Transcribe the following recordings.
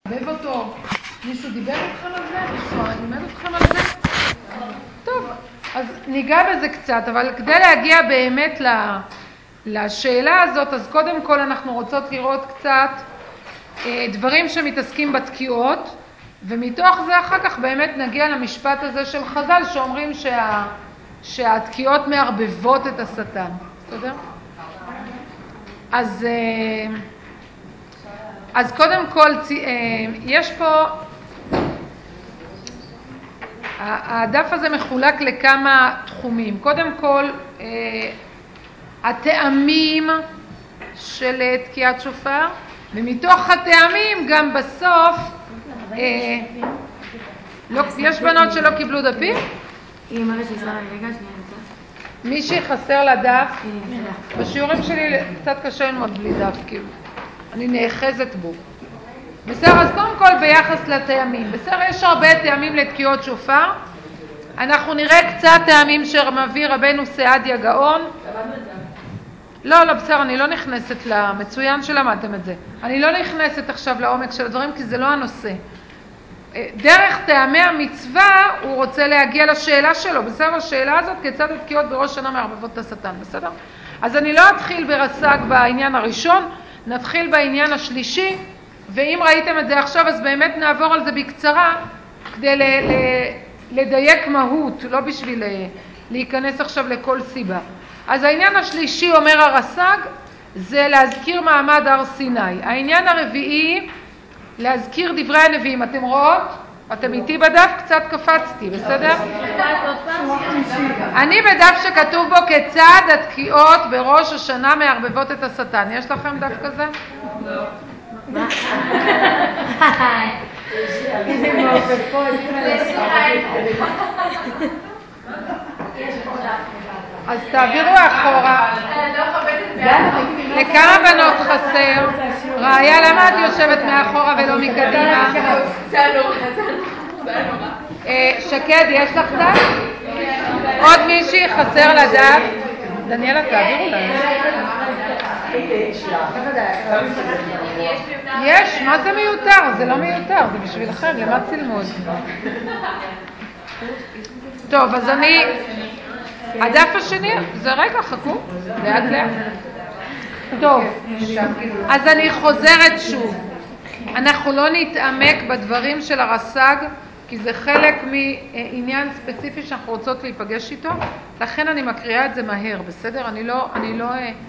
מערבב אותו. מישהו דיבר אתכם על זה? מישהו לימד אתכם על זה? טוב, אז ניגע בזה קצת, אבל כדי להגיע באמת לשאלה הזאת, אז קודם כל אנחנו רוצות לראות קצת דברים שמתעסקים בתקיעות, ומתוך זה אחר כך באמת נגיע למשפט הזה של חז"ל שאומרים שהתקיעות מערבבות את השטן. בסדר? אז קודם כל יש פה, הדף הזה מחולק לכמה תחומים. קודם כל הטעמים של תקיעת שופר, ומתוך הטעמים גם בסוף יש בנות שלא קיבלו דפים? מי שחסר לדף, בשיעורים שלי קצת קשה ללמוד בלי דף, כאילו אני נאחזת בו. בסדר, אז קודם כל ביחס לטעמים. בסדר, יש הרבה טעמים לתקיעות שופר. אנחנו נראה קצת טעמים שמביא רבנו סעדיה גאון. לא, בסדר, אני לא נכנסת למצוין שלמדתם את זה. אני לא נכנסת עכשיו לעומק של הדברים, כי זה לא הנושא. דרך טעמי המצווה הוא רוצה להגיע לשאלה שלו. בסדר, השאלה הזאת, כיצד התקיעות בראש שנה מערבבות את השטן. בסדר? אז אני לא אתחיל ברס"ג בעניין הראשון, נתחיל בעניין השלישי, ואם ראיתם את זה עכשיו, אז באמת נעבור על זה בקצרה, כדי לדייק מהות, לא בשביל להיכנס עכשיו לכל סיבה. אז העניין השלישי, אומר הרס"ג, זה להזכיר מעמד הר סיני. העניין הרביעי, להזכיר דברי הנביאים. אתם רואות? אתם איתי בדף? קצת קפצתי, בסדר? אני בדף שכתוב בו כיצד התקיעות בראש השנה מערבבות את השטן. יש לכם דף כזה? לא. איזה מעופפות. אז תעבירו אחורה. לכמה בנות חסר? ראיה, למה את יושבת מאחורה ולא מקדימה? שקד, יש לך דף? עוד מישהי חסר לדף? דניאלה, תעבירו להם. יש, מה זה מיותר? זה לא מיותר, זה בשבילכם, למה צילמו את זה? טוב, אז הדף השני, זה רגע, חכו, לאט לאט. טוב, אז אני חוזרת שוב. אנחנו לא נתעמק בדברים של הרס"ג, כי זה חלק מעניין ספציפי שאנחנו רוצות להיפגש איתו, לכן אני מקריאה את זה מהר, בסדר? אני לא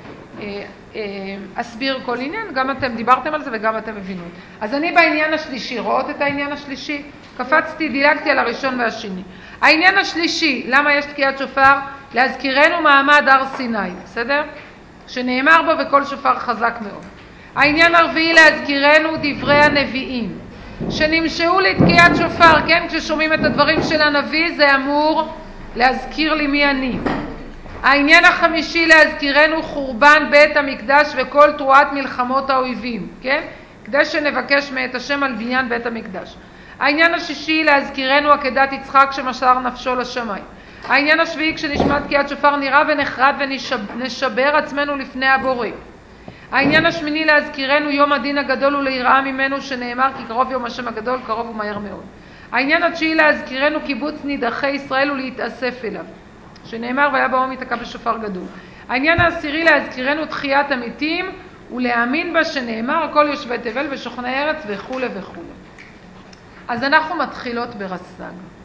אסביר כל עניין, גם אתם דיברתם על זה וגם אתם מבינו. אז אני בעניין השלישי, רואות את העניין השלישי? קפצתי, דילגתי על הראשון והשני. העניין השלישי, למה יש תקיעת שופר? להזכירנו מעמד הר סיני, בסדר? שנאמר בו וכל שופר חזק מאוד. העניין הרביעי, להזכירנו דברי הנביאים, שנמשאו לתקיעת שופר, כן? כששומעים את הדברים של הנביא, זה אמור להזכיר לי מי אני. העניין החמישי, להזכירנו חורבן בית המקדש וכל תרועת מלחמות האויבים, כן? כדי שנבקש מאת השם על בניין בית המקדש. העניין השישי, להזכירנו עקדת יצחק שמסר נפשו לשמיים. העניין השביעי, כשנשמע תקיעת שופר נראה ונחרד ונשבר עצמנו לפני הבורא. העניין השמיני, להזכירנו יום הדין הגדול וליראה ממנו, שנאמר כי קרוב יום השם הגדול, קרוב ומהר מאוד. העניין התשיעי, להזכירנו קיבוץ נידחי ישראל ולהתאסף אליו, שנאמר והיה באום יתקע בשופר גדול. העניין העשירי, להזכירנו תחיית המתים ולהאמין בה, שנאמר כל יושבי תבל ושוכני ארץ וכו' וכו'. אז אנחנו מתחילות ברס"ג.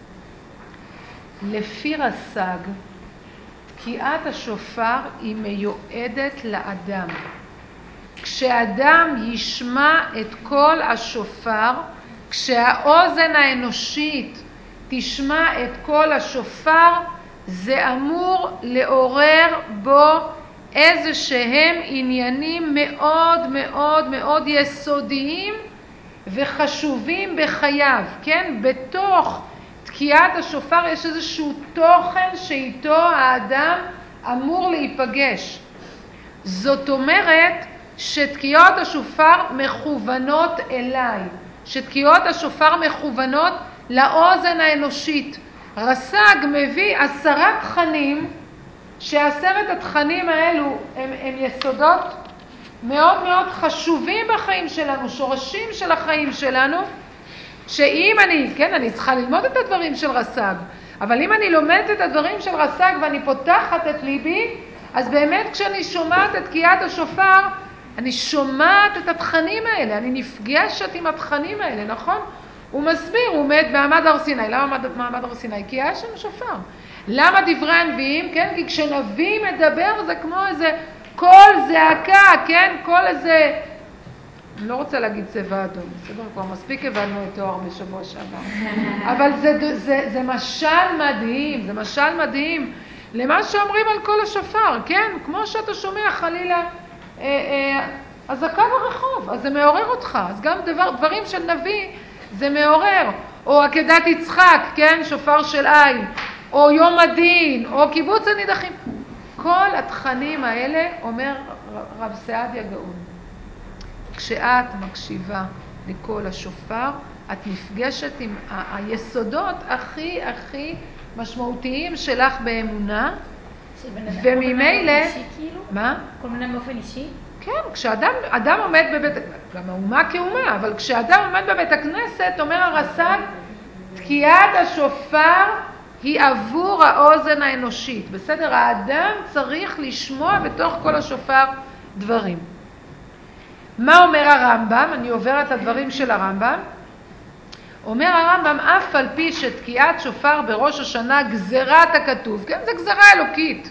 לפי רס"ג, תקיעת השופר היא מיועדת לאדם. כשאדם ישמע את קול השופר, כשהאוזן האנושית תשמע את קול השופר, זה אמור לעורר בו איזה שהם עניינים מאוד מאוד מאוד יסודיים וחשובים בחייו, כן? בתוך תקיעת השופר יש איזשהו תוכן שאיתו האדם אמור להיפגש. זאת אומרת שתקיעות השופר מכוונות אליי, שתקיעות השופר מכוונות לאוזן האנושית. רס"ג מביא 10 תכנים, ש10 התכנים האלו הם יסודות מאוד מאוד חשובים בחיים שלנו, שורשים של החיים שלנו, שאם אני צריכה ללמוד את הדברים של רס"ג, אבל אם אני לומדת את הדברים של רס"ג ואני פותחת את ליבי, אז באמת כשאני שומעת את תקיעת השופר, אני שומעת את התכנים האלה, אני נפגשת עם התכנים האלה, נכון? הוא מסביר, הוא עומד במעמד הר סיני. למה מעמד הר סיני? כי היה שם שופר. למה דברי הנביאים? כן? כי כשנביא מדבר זה כמו איזה קול זעקה, כן? קול איזה... אני לא רוצה להגיד צבע אדום, בסדר? כבר מספיק הבנו את תואר בשבוע שעבר. אבל זה משל מדהים, זה משל מדהים למה שאומרים על כל השופר, כן? כמו שאתה שומע חלילה אזעקה ברחוב, אז זה מעורר אותך. אז גם דברים של נביא זה מעורר. או עקדת יצחק, כן? שופר של עין. או יום הדין, או קיבוץ הנידחים. כל התכנים האלה, אומר רב סעדיה גאון, כשאת מקשיבה לקול השופר, את נפגשת עם היסודות הכי הכי משמעותיים שלך באמונה, וממילא... מה? כל מיני באופן אישי? כן, כשאדם עומד בבית... גם האומה כאומה, אבל כשאדם עומד בבית הכנסת, אומר הרס"ג, תקיעת השופר היא עבור האוזן האנושית. בסדר? האדם צריך לשמוע בתוך כל השופר דברים. מה אומר הרמב"ם? אני עוברת לדברים של הרמב"ם. אומר הרמב"ם, אף על פי שתקיעת שופר בראש השנה גזירת הכתוב, כן, זה גזירה אלוקית.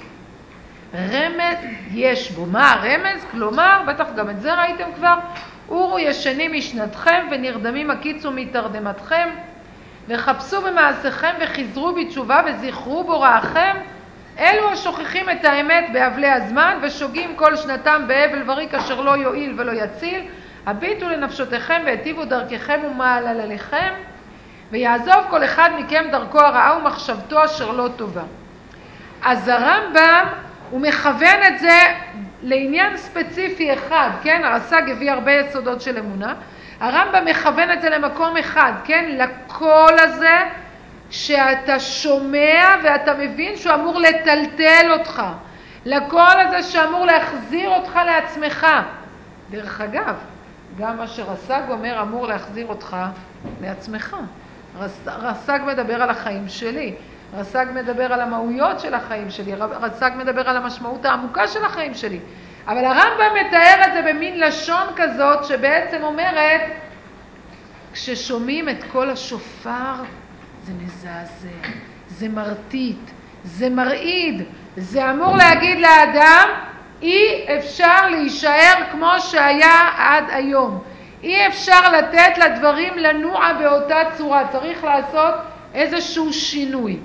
רמז יש בו. מה הרמז? כלומר, בטח גם את זה ראיתם כבר, אורו ישנים משנתכם ונרדמים הקיצו מתרדמתכם, וחפשו במעשיכם וחזרו בתשובה וזכרו בוראכם, אלו השוכחים את האמת בהבלי הזמן ושוגים כל שנתם בהבל וריק אשר לא יועיל ולא יציל, הביטו לנפשותיכם והטיבו דרככם ומעלליכם, ויעזוב כל אחד מכם דרכו הרעה ומחשבתו אשר לא טובה. אז הרמב"ם הוא מכוון את זה לעניין ספציפי אחד, כן? הרס"ג הביא הרבה יסודות של אמונה. הרמב"ם מכוון את זה למקום אחד, כן? לקול הזה שאתה שומע ואתה מבין שהוא אמור לטלטל אותך. לקול הזה שאמור להחזיר אותך לעצמך. דרך אגב, גם מה שרס"ג אומר אמור להחזיר אותך לעצמך. רס"ג מדבר על החיים שלי. רס"ג מדבר על המהויות של החיים שלי, רס"ג מדבר על המשמעות העמוקה של החיים שלי. אבל הרמב"ם מתאר את זה במין לשון כזאת שבעצם אומרת, כששומעים את כל השופר זה מזעזע, זה מרטיט, זה מרעיד, זה אמור להגיד לאדם, אי אפשר להישאר כמו שהיה עד היום. אי אפשר לתת לדברים לנוע באותה צורה, צריך לעשות איזשהו שינוי.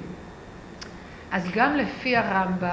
אז גם לפי הרמב"ם,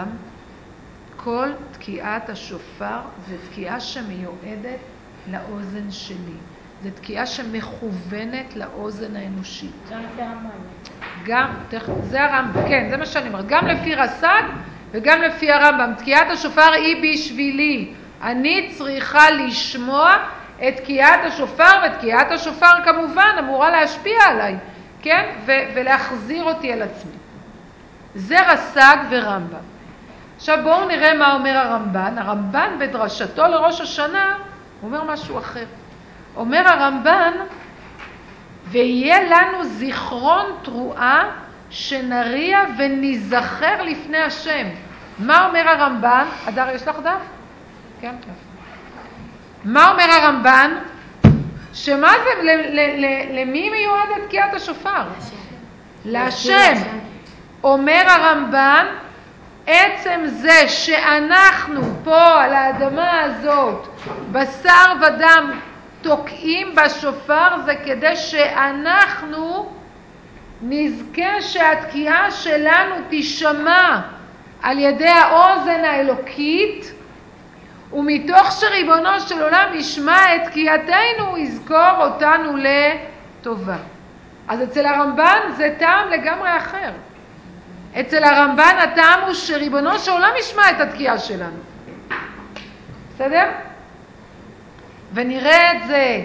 כל תקיעת השופר זה תקיעה שמיועדת לאוזן שלי. זה תקיעה שמכוונת לאוזן האנושית. זה לפי הרמב"ם. גם, זה הרמב"ם, כן, זה מה שאני אומרת. גם לפי רס"ג וגם לפי הרמב"ם. תקיעת השופר היא בשבילי. אני צריכה לשמוע את תקיעת השופר, ותקיעת השופר כמובן אמורה להשפיע עליי, כן? ולהחזיר אותי אל עצמי. זה רס"ג ורמב"ם. עכשיו בואו נראה מה אומר הרמב"ן. הרמב"ן בדרשתו לראש השנה אומר משהו אחר. אומר הרמב"ן, ויהיה לנו זיכרון תרועה שנריע ונזכר לפני השם. מה אומר הרמב"ן? אדר, יש לך דף? כן, כן. מה אומר הרמב"ן? שמה זה, למי מיועדת תקיעת השופר? להשם. אומר הרמב"ן, עצם זה שאנחנו פה על האדמה הזאת, בשר ודם, תוקעים בשופר, זה כדי שאנחנו נזכה שהתקיעה שלנו תשמע על ידי האוזן האלוקית, ומתוך שריבונו של עולם ישמע את תקיעתנו, הוא יזכור אותנו לטובה. אז אצל הרמב"ן זה טעם לגמרי אחר. אצל הרמב"ן הטעם הוא שריבונו של עולם ישמע את התקיעה שלנו. בסדר? ונראה את זה.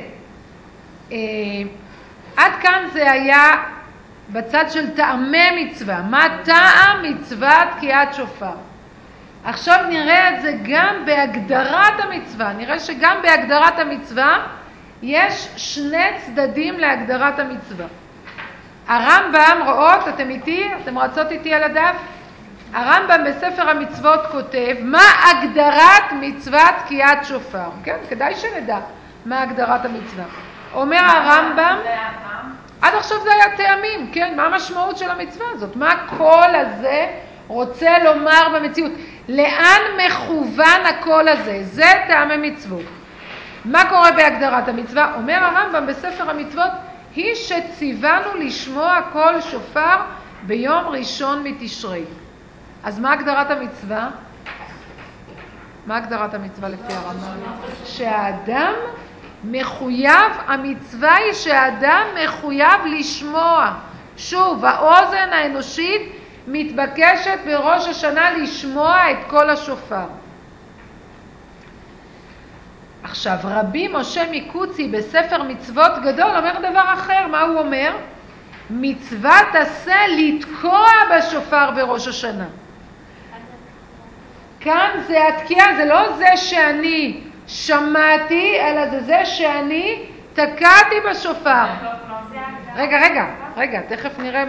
עד כאן זה היה בצד של טעמי מצווה. מה טעם מצוות תקיעת שופר? עכשיו נראה את זה גם בהגדרת המצווה. נראה שגם בהגדרת המצווה יש שני צדדים להגדרת המצווה. הרמב"ם, רואות, אתם איתי? אתם רצות איתי על הדף? הרמב"ם בספר המצוות כותב מה הגדרת מצוות תקיעת שופר. כן, כדאי שנדע מה הגדרת המצווה. אומר הרמב"ם, עד עכשיו זה היה טעמים, כן? מה המשמעות של המצווה הזאת? מה הקול הזה רוצה לומר במציאות? לאן מכוון הקול הזה? זה טעמי מצוות. מה קורה בהגדרת המצווה? אומר הרמב"ם בספר המצוות, היא שציוונו לשמוע קול שופר ביום ראשון מתשרי. אז מה הגדרת המצווה? מה הגדרת המצווה לפי הרמב"ם? שהאדם מחויב, המצווה היא שהאדם מחויב לשמוע. שוב, האוזן האנושית מתבקשת בראש השנה לשמוע את קול השופר. עכשיו, רבי משה מקוצי בספר מצוות גדול אומר דבר אחר. מה הוא אומר? מצוות עשה לתקוע בשופר בראש השנה. כאן זה התקיעה, זה לא זה שאני שמעתי, אלא זה שאני תקעתי בשופר. רגע, תכף נראה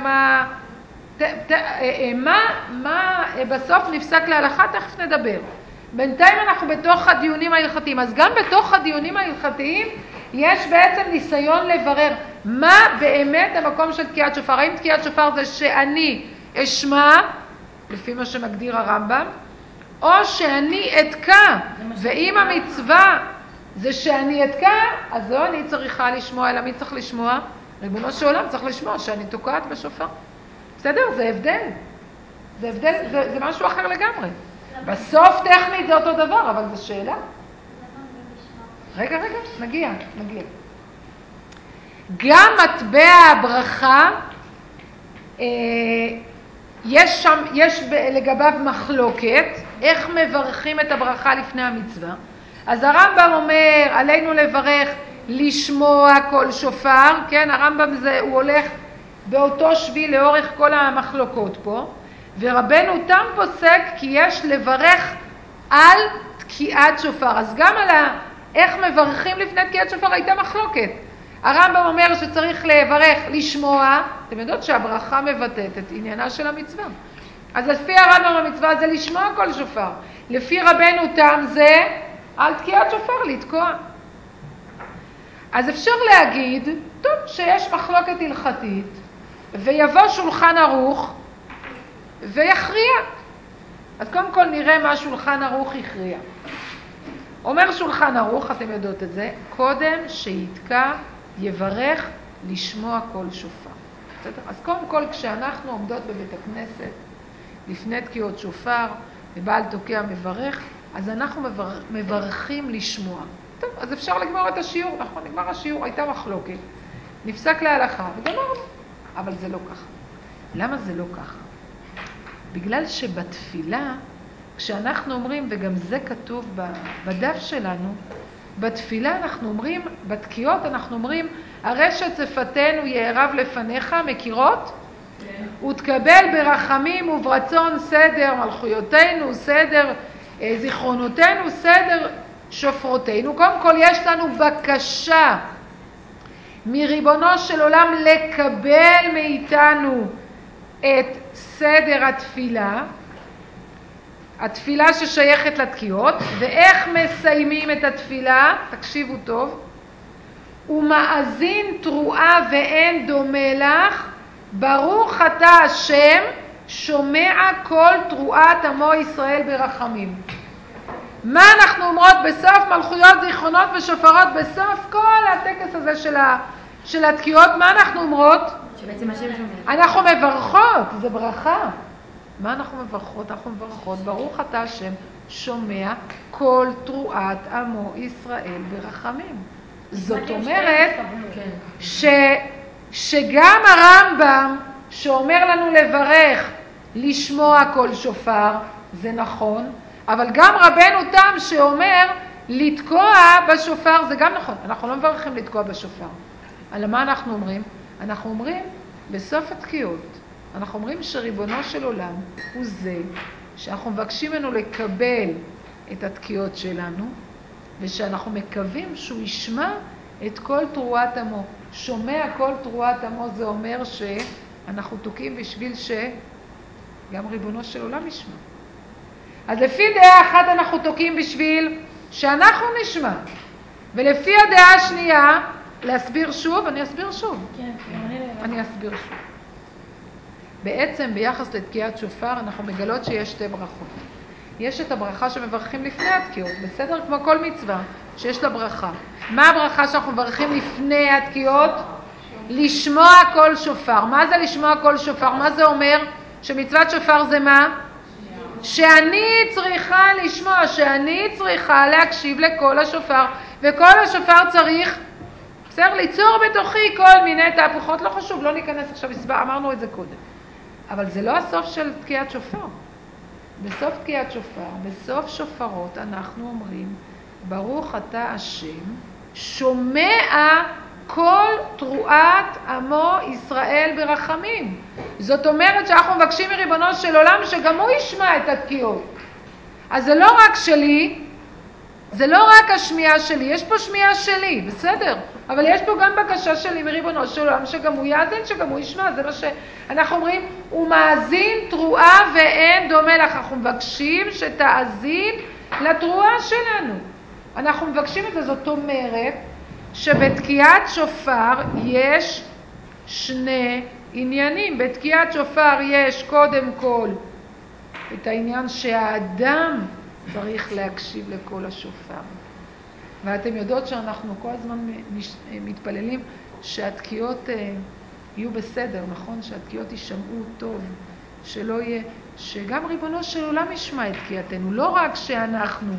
מה בסוף נפסק להלכה, תכף נדבר. בינתיים אנחנו בתוך הדיונים ההלכתיים, אז גם בתוך הדיונים ההלכתיים יש בעצם ניסיון לברר מה באמת המקום של תקיעת שופר. האם תקיעת שופר זה שאני אשמע, לפי מה שמגדיר הרמב"ם, או שאני אתקע, ואם המצווה זה שאני אתקע, אז לא אני צריכה לשמוע, אלא מי צריך לשמוע? ריבונו של עולם צריך לשמוע שאני תוקעת בשופר. בסדר? זה הבדל. זה משהו אחר לגמרי. בסוף טכנית זה אותו דבר, אבל זו שאלה. רגע, נגיע. גם מטבע הברכה, יש לגביו מחלוקת, איך מברכים את הברכה לפני המצווה. אז הרמב"ם אומר, עלינו לברך לשמוע קול שופר, כן, הרמב"ם הוא הולך באותו שביל לאורך כל המחלוקות פה, ורבנו תם פוסק כי יש לברך על תקיעת שופר. אז גם על איך מברכים לפני תקיעת שופר הייתה מחלוקת. הרמב"ם אומר שצריך לברך לשמוע, אתם יודעות שהברכה מבטאת את עניינה של המצווה. אז לפי הרמב"ם המצווה זה לשמוע קול שופר. לפי רבנו תם זה על תקיעת שופר, לתקוע. אז אפשר להגיד, טוב, שיש מחלוקת הלכתית, ויבוא שולחן ערוך ויכריע. אז קודם כל נראה מה שולחן ערוך הכריע. אומר שולחן ערוך, אתם יודעות את זה, קודם שיתקע יברך לשמוע קול שופר. בסדר? אז קודם כל כשאנחנו עומדות בבית הכנסת לפני תקיעות שופר ובעל תוקע מברך, אז אנחנו מברכים לשמוע. טוב, אז אפשר לגמור את השיעור, נכון? נגמר השיעור, הייתה מחלוקת. נפסק להלכה וגמרנו. אבל זה לא ככה. למה זה לא ככה? בגלל שבתפילה, כשאנחנו אומרים, וגם זה כתוב בדף שלנו, בתפילה אנחנו אומרים, בתקיעות אנחנו אומרים, הרשת שפתנו יערב לפניך, מכירות? כן. ותקבל ברחמים וברצון סדר מלכויותינו, סדר זיכרונותינו, סדר שופרותינו. קודם כל יש לנו בקשה מריבונו של עולם לקבל מאיתנו את סדר התפילה ששייכת לתקיעות, ואיך מסיימים את התפילה, תקשיבו טוב, ומאזין תרועה ואין דומה לך, ברוך אתה השם, שומע כל תרועת עמו ישראל ברחמים. מה אנחנו אומרות בסוף מלכויות, זיכרונות ושופרות, בסוף כל הטקס הזה של התקיעות, מה אנחנו אומרות? שבעצם השם שומע. אנחנו מברכות, זה ברכה. מה אנחנו מברכות? אנחנו מברכות, ברוך אתה השם, שומע כל תרועת עמו ישראל ברחמים. זאת אומרת שגם הרמב"ם שאומר לנו לברך לשמוע כל שופר, זה נכון, אבל גם רבנו תם שאומר לתקוע בשופר, זה גם נכון. אנחנו לא מברכים לתקוע בשופר. על מה אנחנו אומרים? אנחנו אומרים בסוף התקיעות, אנחנו אומרים שריבונו של עולם הוא זה שאנחנו מבקשים ממנו לקבל את התקיעות שלנו, ושאנחנו מקווים שהוא ישמע את כל תרועת עמו. שומע כל תרועת עמו זה אומר שאנחנו תוקעים בשביל שגם ריבונו של עולם ישמע. אז לפי דעה אחת אנחנו תוקעים בשביל שאנחנו נשמע, ולפי הדעה השנייה, להסביר שוב, אני אסביר שוב. כן, אני אסביר שוב. בעצם ביחס לתקיעת שופר אנחנו מגלות שיש שתי ברכות. יש את הברכה שמברכים לפני התקיעות, בסדר? כמו כל מצווה שיש לה ברכה. מה הברכה שאנחנו מברכים לפני התקיעות? לשמוע כל שופר. מה זה לשמוע כל שופר? מה זה אומר? שמצוות שופר זה מה? שאני צריכה לשמוע, שאני צריכה להקשיב לכל השופר, וכל השופר צריך, בסדר? ליצור בתוכי כל מיני תהפוכות, לא חשוב, לא ניכנס עכשיו, אמרנו את זה קודם. אבל זה לא הסוף של תקיעת שופר. בסוף תקיעת שופר, בסוף שופרות, אנחנו אומרים, ברוך אתה השם, שומע כל תרועת עמו ישראל ברחמים. זאת אומרת שאנחנו מבקשים מריבונו של עולם שגם הוא ישמע את התקיעות. אז זה לא רק שלי, זה לא רק השמיעה שלי, יש פה שמיעה שלי, בסדר? אבל יש פה גם בקשה שלי מריבונו של עולם שגם הוא יאזין, שגם הוא ישמע. זה מה שאנחנו אומרים, הוא מאזין תרועה ואין דומה לך. אנחנו מבקשים שתאזין לתרועה שלנו. אנחנו מבקשים את זה, זאת אומרת שבתקיעת שופר יש שני עניינים. בתקיעת שופר יש קודם כל את העניין שהאדם צריך להקשיב לכל השופר. ואתם יודעות שאנחנו כל הזמן מתפללים שהתקיעות יהיו בסדר, נכון? שהתקיעות יישמעו טוב, שלא יהיה, שגם ריבונו של עולם ישמע את תקיעתנו, לא רק שאנחנו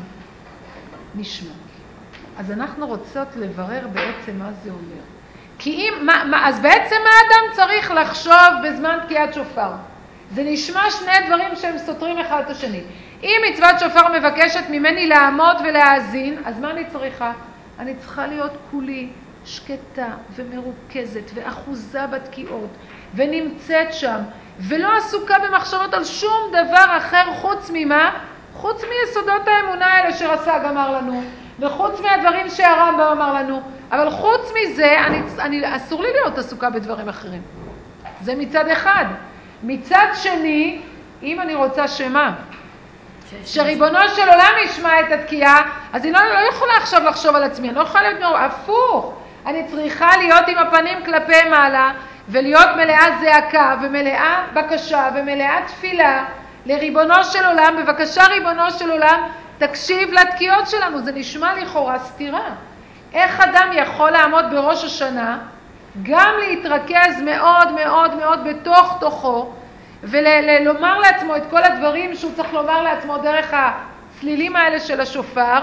נשמע. אז אנחנו רוצות לברר בעצם מה זה אומר. כי אם, אז בעצם האדם צריך לחשוב בזמן תקיעת שופר. זה נשמע שני דברים שהם סותרים אחד את השני. אם מצוות שופר מבקשת ממני לעמוד ולהאזין, אז מה אני צריכה? אני צריכה להיות כולי שקטה ומרוכזת ואחוזה בתקיעות, ונמצאת שם, ולא עסוקה במחשבות על שום דבר אחר חוץ ממה? חוץ מיסודות האמונה האלה שרס"ג אמר לנו, וחוץ מהדברים שהרמב"ם אמר לנו, אבל חוץ מזה, אסור לי להיות עסוקה בדברים אחרים. זה מצד אחד. מצד שני, אם אני רוצה שמה? שריבונו של עולם ישמע את התקיעה, אז אני לא יכולה עכשיו לחשוב על עצמי, אני לא יכולה להיות הפוך. אני צריכה להיות עם הפנים כלפי מעלה, ולהיות מלאה זעקה, ומלאה בקשה, ומלאה תפילה לריבונו של עולם. בבקשה ריבונו של עולם, תקשיב לתקיעות שלנו. זה נשמע לכאורה סתירה. איך אדם יכול לעמוד בראש השנה, גם להתרכז מאוד מאוד מאוד בתוך תוכו, ולומר לעצמו את כל הדברים שהוא צריך לומר לעצמו דרך הצלילים האלה של השופר,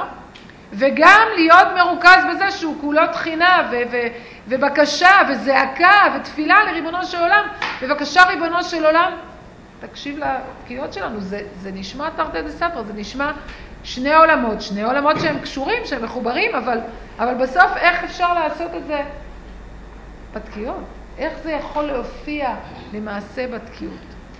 וגם להיות מרוכז בזה שהוא כולו תחינה ובקשה וזעקה ותפילה לריבונו של עולם. בבקשה ריבונו של עולם, תקשיב לתקיעות שלנו. זה נשמע תרתי דסתרי, זה נשמע שני עולמות שהם קשורים, שהם מחוברים, אבל בסוף איך אפשר לעשות את זה בתקיעות? איך זה יכול להופיע למעשה בתקיעות?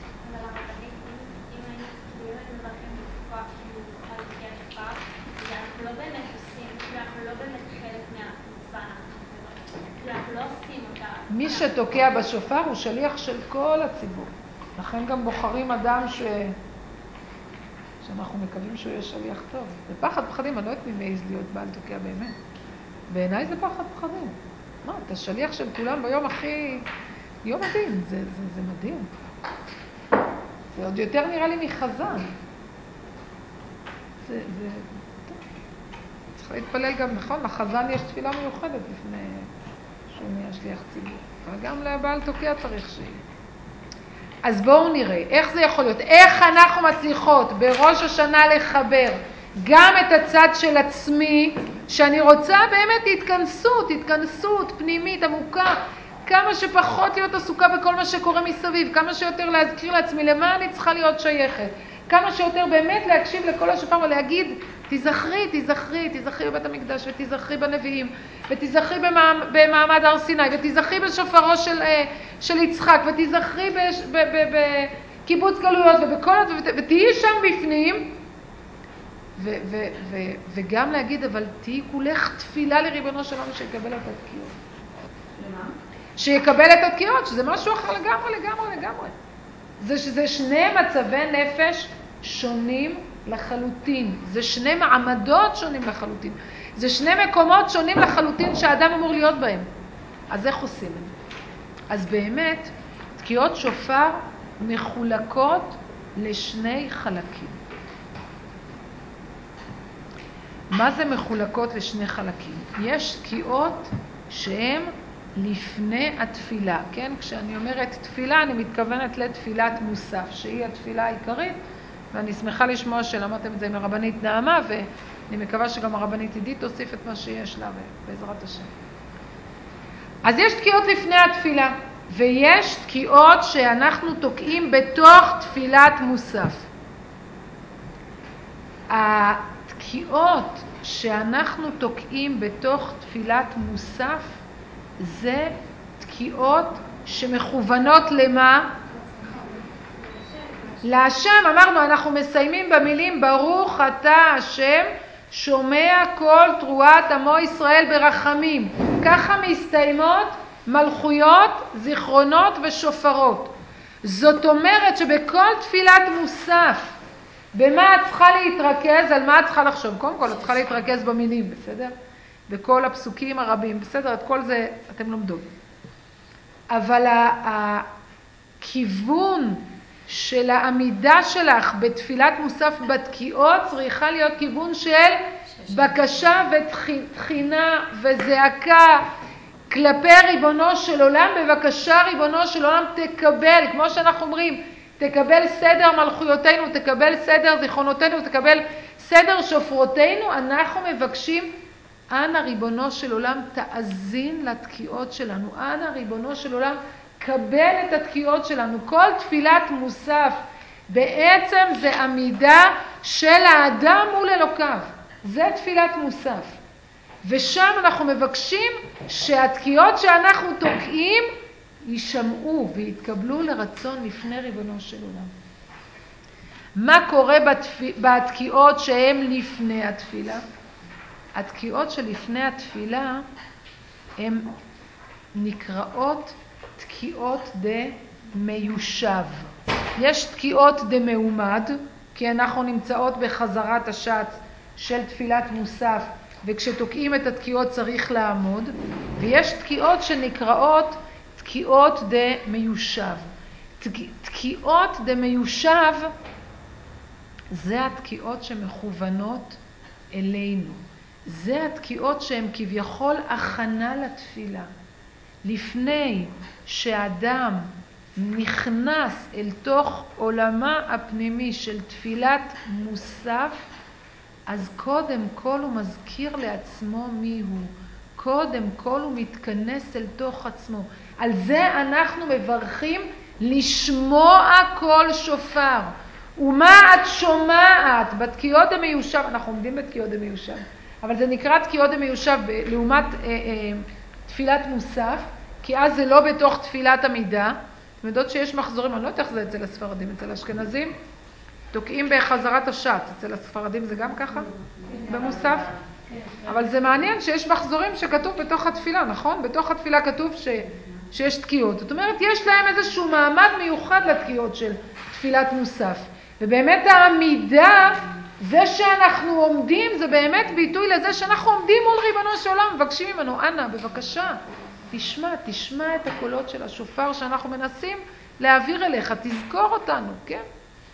מי שתוקע בשופר הוא שליח של כל הציבור. לכן גם בוחרים אדם שאנחנו מקווים שהוא יהיה שליח טוב. זה פחד פחדים, אני לא יודעת מי מעז להיות בעל תוקע באמת. בעיניי זה פחד פחדים. מה, אתה שליח של כולם ביום הכי... יום מדהים, זה מדהים. זה עוד יותר נראה לי מחזן. צריך להתפלל גם, נכון? לחזן יש תפילה מיוחדת לפני שהוא נהיה שליח ציבור. אבל גם לבעל תוקע צריך שיהיה. אז בואו נראה, איך זה יכול להיות? איך אנחנו מצליחות בראש השנה לחבר גם את הצד של עצמי, שאני רוצה באמת התכנסות פנימית עמוקה, כמה שפחות להיות עסוקה בכל מה שקורה מסביב, כמה שיותר להזכיר לעצמי למה אני צריכה להיות שייכת, כמה שיותר באמת להקשיב לכל השופר ולהגיד, תזכרי בבית המקדש, ותזכרי בנביאים, ותזכרי במעמד הר סיני, ותזכרי בשופרו של יצחק, ותזכרי קיבוץ גלויות ותהיי שם בפנים, וגם להגיד, אבל תהיי כולך תפילה לריבונו של עולם שיקבל את התקיעות. למה? שיקבל את התקיעות, שזה משהו אחר לגמרי. זה שני מצבי נפש שונים לחלוטין. זה שני מעמדות שונים לחלוטין. זה שני מקומות שונים לחלוטין שהאדם אמור להיות בהם. אז איך עושים את זה? אז באמת, תקיעות שופר מחולקות לשני חלקים. מה זה מחולקות לשני חלקים? יש תקיעות שהן לפני התפילה, כן? כשאני אומרת תפילה, אני מתכוונת לתפילת מוסף, שהיא התפילה העיקרית, ואני שמחה לשמוע שלמדתם את זה עם הרבנית נעמה, ואני מקווה שגם הרבנית עידית תוסיף את מה שיש לה, בעזרת השם. אז יש תקיעות לפני התפילה, ויש תקיעות שאנחנו תוקעים בתוך תפילת מוסף. התקיעות שאנחנו תוקעים בתוך תפילת מוסף, זה תקיעות שמכוונות למה? להשם. אמרנו, אנחנו מסיימים במילים ברוך אתה השם שומע כל תרועת עמו ישראל ברחמים. ככה מסתיימות מלכויות, זיכרונות ושופרות. זאת אומרת שבכל תפילת מוסף, במה את צריכה להתרכז? על מה את צריכה לחשוב? קודם כל, את צריכה להתרכז במילים, בסדר? בכל הפסוקים הרבים, בסדר? את כל זה אתם לומדות. אבל הכיוון של העמידה שלך בתפילת מוסף בתקיעות צריכה להיות כיוון של בקשה ותחינה וזעקה כלפי ריבונו של עולם. בבקשה ריבונו של עולם תקבל, כמו שאנחנו אומרים, תקבל סדר מלכויותינו, תקבל סדר זיכרונותינו, תקבל סדר שופרותינו. אנחנו מבקשים, אנא ריבונו של עולם תאזין לתקיעות שלנו, אנא ריבונו של עולם קבל את התקיעות שלנו. כל תפילת מוסף בעצם זה עמידה של האדם מול אלוקיו, זה תפילת מוסף, ושם אנחנו מבקשים שהתקיעות שאנחנו תוקעים יישמעו ויתקבלו לרצון לפני ריבונו של עולם. מה קורה בתקיעות שהן לפני התפילה? התקיעות שלפני התפילה הן נקראות תקיעות דמיושב. יש תקיעות דמעומד, כי אנחנו נמצאות בחזרת השץ של תפילת מוסף, וכשתוקעים את התקיעות צריך לעמוד, ויש תקיעות שנקראות תקיעות דמיושב. תקיעות דמיושב זה התקיעות שמכוונות אלינו. זה התקיעות שהן כביכול הכנה לתפילה. לפני שאדם נכנס אל תוך עולמה הפנימי של תפילת מוסף, אז קודם כל הוא מזכיר לעצמו מי הוא. קודם כל הוא מתכנס אל תוך עצמו. על זה אנחנו מברכים לשמוע כל שופר. ומה את שומעת? בתקיעות דמיושב, אנחנו עומדים בתקיעות דמיושב, אבל זה נקרא תקיעות דמיושב לעומת תפילת מוסף, כי אז זה לא בתוך תפילת עמידה. אתם יודעות שיש מחזורים, אני לא יודעת איך זה אצל הספרדים, אצל האשכנזים תוקעים בחזרת השץ, אצל הספרדים זה גם ככה במוסף, אבל זה מעניין שיש מחזורים שכתוב בתוך התפילה, נכון? בתוך התפילה כתוב שיש תקיעות, זאת אומרת יש להם איזשהו מעמד מיוחד לתקיעות של תפילת מוסף, ובאמת העמידה, זה שאנחנו עומדים, זה באמת ביטוי לזה שאנחנו עומדים מול ריבונו של עולם, מבקשים ממנו, אנא, בבקשה, תשמע את הקולות של השופר שאנחנו מנסים להעביר אליך, תזכור אותנו, כן?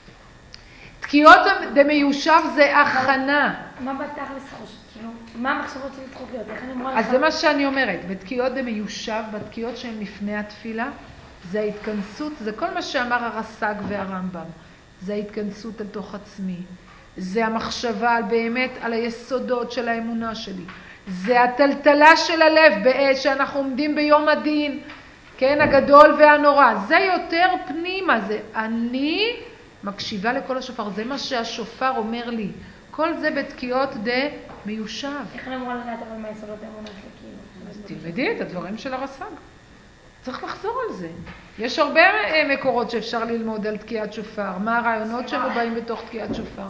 תקיעות דמיושב זה הכנה. מה בתכלס חושב? כאילו, מה המחשבות שלי צריכות להיות? איך אני אמורה לך? אז זה מה שאני אומרת, בתקיעות דמיושב, בתקיעות שהן לפני התפילה, זה ההתכנסות, זה כל מה שאמר הרס"ג והרמב"ם, זה ההתכנסות אל תוך עצמי, זה המחשבה על באמת על היסודות של האמונה שלי, זה הטלטלה של הלב בעת שאנחנו עומדים ביום הדין, כן, הגדול והנורא, זה יותר פנימה, זה אני מקשיבה לכל השופר, זה מה שהשופר אומר לי, כל זה בתקיעות דמיושב. איך אני אמורה לדעת אבל מה יסודות האמונה שלי? אז תלמדי את הדברים של הרס"ג. צריך לחזור על זה. יש הרבה מקורות שאפשר ללמוד על תקיעת שופר. מה הרעיונות שלו באים בתוך תקיעת שופר?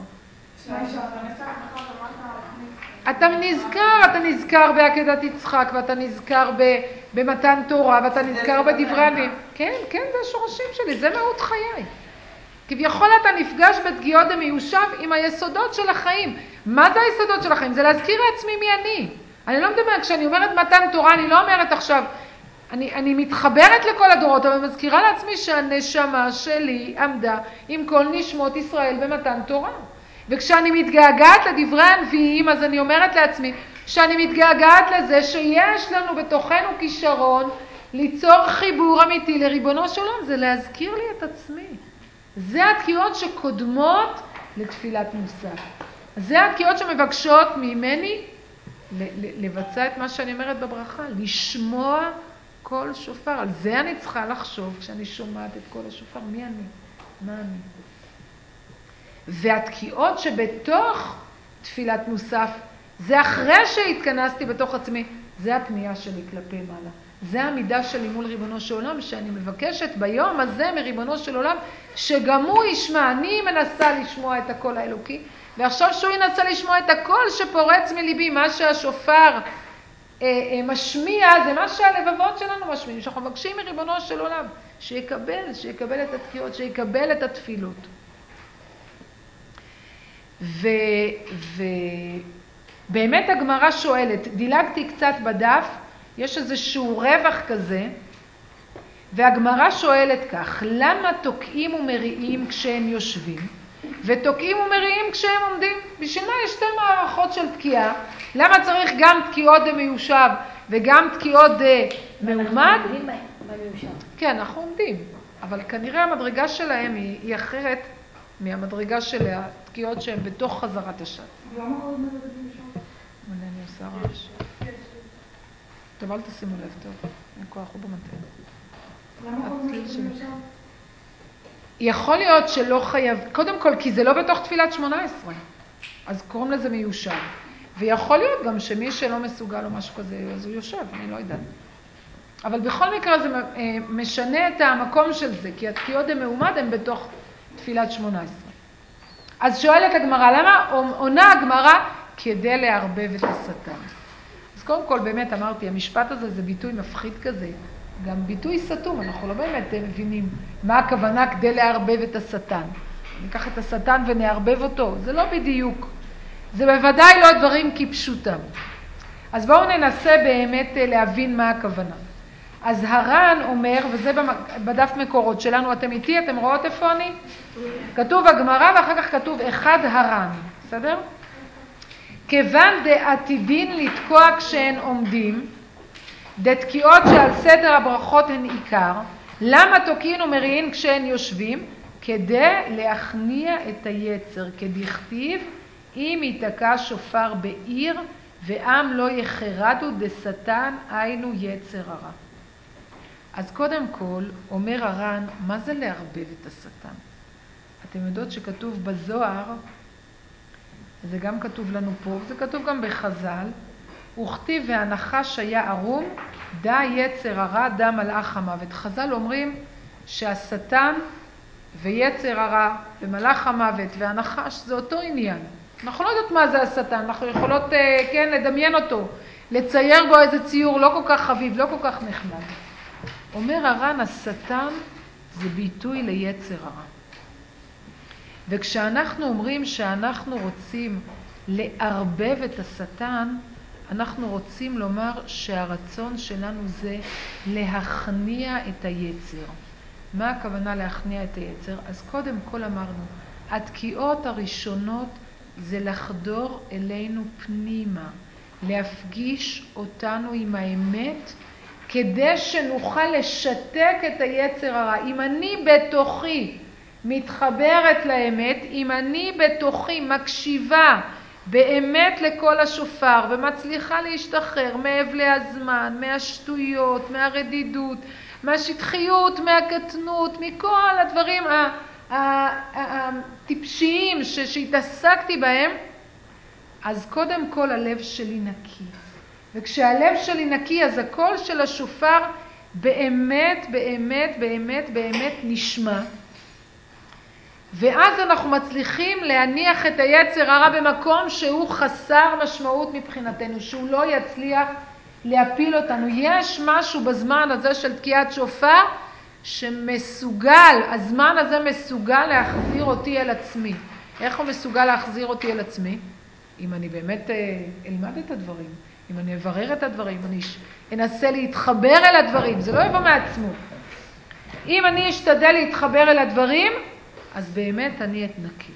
אתה נזכר בעקדת יצחק, ואתה נזכר במתן תורה, ואתה נזכר בדברי הנביאים. כן, זה השורשים שלי, זה מהות חיי. כביכול אתה נפגש בתקיעות דמיושב עם היסודות של החיים. מה זה היסודות של החיים? זה להזכיר לעצמי מי אני. אני לא מדברת, כשאני אומרת מתן תורה, אני לא אומרת עכשיו, אני מתחברת לכל הדורות, אבל מזכירה לעצמי שהנשמה שלי עמדה עם כל נשמות ישראל במתן תורה. וכשאני מתגעגעת לדברי הנביאים, אז אני אומרת לעצמי שאני מתגעגעת לזה שיש לנו בתוכנו כישרון ליצור חיבור אמיתי לריבונו של עולם. זה להזכיר לי את עצמי. זה התקיעות שקודמות לתפילת מוסף. זה התקיעות שמבקשות ממני לבצע את מה שאני אומרת בברכה, לשמוע כל שופר. על זה אני צריכה לחשוב כשאני שומעת את כל השופר. מי אני? מה אני? והתקיעות שבתוך תפילת מוסף, זה אחרי שהתכנסתי בתוך עצמי, זה הפנייה שלי כלפי מעלה. זה העמידה שלי מול ריבונו של עולם, שאני מבקשת ביום הזה מריבונו של עולם, שגם הוא ישמע. אני מנסה לשמוע את הקול האלוקי, ועכשיו שהוא ינסה לשמוע את הקול שפורץ מליבי. מה שהשופר משמיע, זה מה שהלבבות שלנו משמיעים, שאנחנו מבקשים מריבונו של עולם, שיקבל את התקיעות, שיקבל את התפילות. ובאמת הגמרא שואלת, דילגתי קצת בדף, יש איזשהו רווח כזה, והגמרא שואלת כך, למה תוקעים ומריעים כשהם יושבים, ותוקעים ומריעים כשהם עומדים? בשביל מה יש שתי מערכות של תקיעה? למה צריך גם תקיעות דמיושב וגם תקיעות דמעומד? אנחנו עומדים במיושב. כן, אנחנו עומדים, אבל כנראה המדרגה שלהם היא אחרת מהמדרגה של התקיעות שהן בתוך חזרת השעת. למה עוד מדברים שם? אני עושה רעש. טוב, אל תשימו לב, טוב. אין כוח, הוא במטה. למה עוד מדברים שם? יכול להיות שלא חייב, קודם כל, כי זה לא בתוך תפילת 18, אז קוראים לזה מיושב. ויכול להיות גם שמי שלא מסוגל או משהו כזה, אז הוא יושב, אני לא יודעת. אבל בכל מקרה זה משנה את המקום של זה, כי התקיעות דמעומד הן בתוך תפילת 18. אז שואלת הגמרא, למה עונה הגמרא? כדי לערבב את השטן. אז קודם כל, באמת אמרתי, המשפט הזה זה ביטוי מפחיד כזה, גם ביטוי סתום, אנחנו לא באמת מבינים מה הכוונה כדי לערבב את השטן. ניקח את השטן ונערבב אותו, זה לא בדיוק. זה בוודאי לא דברים כפשוטם. אז בואו ננסה באמת להבין מה הכוונה. אז הר"ן אומר, וזה בדף מקורות שלנו, אתם איתי, אתם רואות איפה אני? כתוב הגמרא ואחר כך כתוב אחד הר"ן, בסדר? כיוון דעתידין לתקוע כשהן עומדים, דתקיעות שעל סדר הברכות הן עיקר, למה תוקעין ומריעין כשהן יושבים? כדי להכניע את היצר, כדכתיב, אם ייתקע שופר בעיר, ועם לא יחרדו דשטן, היינו יצר הרע. אז קודם כל, אומר הר"ן, מה זה לערבב את השטן? אתם יודעות שכתוב בזוהר, זה גם כתוב לנו פה, זה כתוב גם בחז"ל, וכתיב והנחש היה ערום, דע יצר הרע, דע מלאך המוות. חז"ל אומרים שהשטן ויצר הרע ומלאך המוות והנחש זה אותו עניין. אנחנו לא יודעות מה זה השטן, אנחנו יכולות כן, לדמיין אותו, לצייר בו איזה ציור לא כל כך חביב, לא כל כך נחמד. אומר הר"ן, השטן זה ביטוי ליצר הרע. וכשאנחנו אומרים שאנחנו רוצים לערבב את השטן, אנחנו רוצים לומר שהרצון שלנו זה להכניע את היצר. מה הכוונה להכניע את היצר? אז קודם כל אמרנו, התקיעות הראשונות זה לחדור אלינו פנימה, להפגיש אותנו עם האמת, כדי שנוכל לשתק את היצר הרע. אם אני בתוכי מתחברת לאמת, אם אני בתוכי מקשיבה באמת לכל השופר ומצליחה להשתחרר מאבלי הזמן, מהשטויות, מהרדידות, מהשטחיות, מהקטנות, מכל הדברים הטיפשיים שהתעסקתי בהם, אז קודם כל הלב שלי נקי. וכשהלב שלי נקי, אז הקול של השופר באמת, באמת, באמת, באמת נשמע. ואז אנחנו מצליחים להניח את היצר הרע במקום שהוא חסר משמעות מבחינתנו, שהוא לא יצליח להפיל אותנו. יש משהו בזמן הזה של תקיעת שופר שמסוגל, הזמן הזה מסוגל להחזיר אותי אל עצמי. איך הוא מסוגל להחזיר אותי אל עצמי? אם אני באמת אלמד את הדברים, אם אני אברר את הדברים, אני אנסה להתחבר אל הדברים, זה לא יבוא מעצמו. אם אני אשתדל להתחבר אל הדברים, אז באמת אני אתנקי.